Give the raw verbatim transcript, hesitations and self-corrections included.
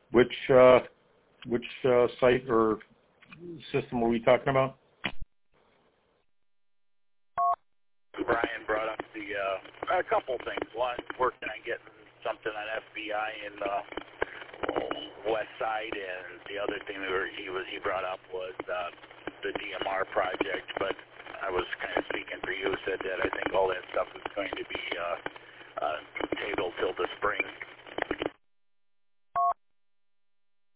Which uh, which uh, site or system were we talking about? Brian brought up the uh, a couple things. One, working on getting something on F B I in the west side, and the other thing that he was he brought up was uh, the D M R project. But I was kind of speaking for you, said that I think all that stuff is going to be uh, uh, tabled till the spring.